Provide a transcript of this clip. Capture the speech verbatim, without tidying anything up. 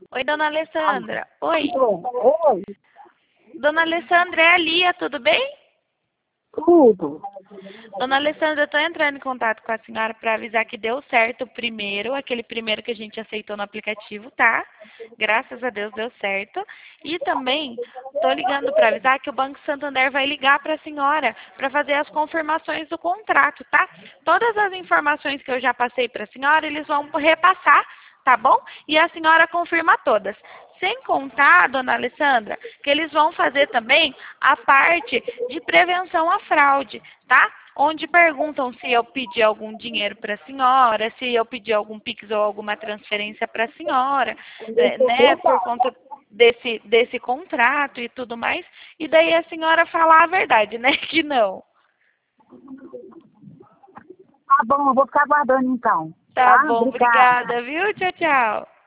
Oi, dona Alessandra. Oi. Oi, Dona Alessandra, é a Lia, tudo bem? tudo. Dona Alessandra, eu estou entrando em contato com a senhora para avisar que deu certo o primeiro, aquele primeiro que a gente aceitou no aplicativo, tá? Graças a Deus deu certo. E também estou ligando para avisar que o Banco Santander vai ligar para a senhora para fazer as confirmações do contrato, tá? Todas as informações que eu já passei para a senhora, eles vão repassar, tá bom? E a senhora confirma todas. Sem contar, dona Alessandra, que eles vão fazer também a parte de prevenção à fraude, tá? Onde perguntam se eu pedi algum dinheiro para a senhora, se eu pedi algum Pix ou alguma transferência para a senhora, né, né, por conta desse, desse contrato e tudo mais. E daí a senhora falar a verdade, né, que não. Tá bom, eu vou ficar aguardando então. Tá Tá? bom, Obrigada. obrigada, viu? Tchau, tchau.